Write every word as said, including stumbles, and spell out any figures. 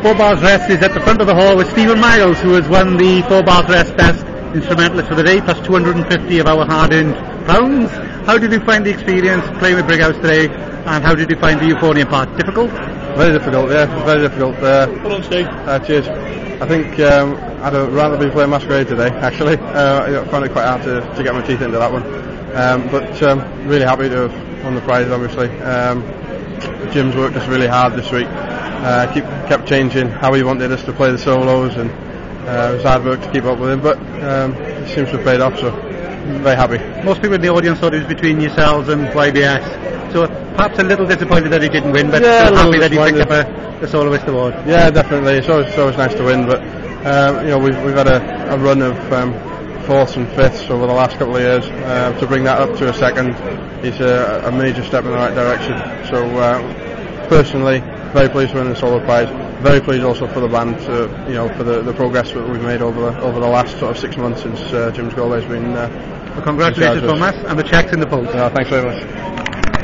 Four Bars Rest is at the front of the hall with Stephen Miles, who has won the Four Bars Rest Best Instrumentalist for the day, plus two hundred fifty of our hard-earned pounds. How did you find the experience playing with Brighouse today, and how did you find the euphonium part? Difficult? Very difficult, yeah, very difficult. Uh, Hold on, Steve. Uh, cheers. I think um, I'd have rather been playing Masquerade today, actually. Uh, I found it quite hard to, to get my teeth into that one. Um, but um, really happy to have won the prize, obviously. Um, Jim's worked us really hard this week. Uh, keep, kept changing how he wanted us to play the solos, and uh, it was hard work to keep up with him, but um, it seems to have paid off, so I'm very happy. Most people in the audience thought it was between yourselves and Y B S, so perhaps a little disappointed that he didn't win, but yeah, still happy that he picked up a, a soloist award. Yeah, definitely. It's always, it's always nice to win, but um, you know, we've, we've had a, a run of um, fourths and fifths over the last couple of years. Uh, to bring that up to a second is a, a major step in the right direction. So uh, personally, very pleased to win the solo prize. Very pleased also for the band, to, you know, for the, the progress that we've made over the, over the last sort of six months since uh, Jim's goal has been. Uh, well, congratulations, Thomas, and the cheques in the post. Yeah, thanks very much.